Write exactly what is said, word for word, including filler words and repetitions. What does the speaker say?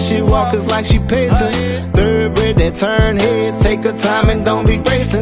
she walk is like she pacing. Third grade that turn head, take her time and don't be racing.